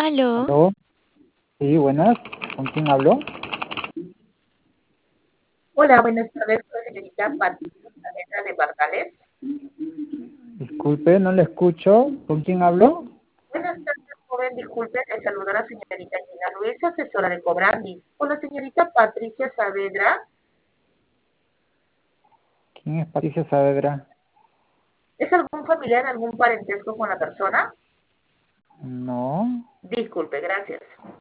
Aló, ¿Aló? Sí, buenas. ¿Con quién hablo? Hola, buenas tardes, con la señorita Patricia Saavedra de Bardales. Disculpe, no le escucho. ¿Con quién hablo? Buenas tardes, joven, disculpe, le saluda la señorita Gina Ruiz, asesora de Cobrandi. Con la señorita Patricia Saavedra, ¿Quién es Patricia Saavedra? ¿es algún familiar, algún parentesco con la persona? No. Disculpe, gracias.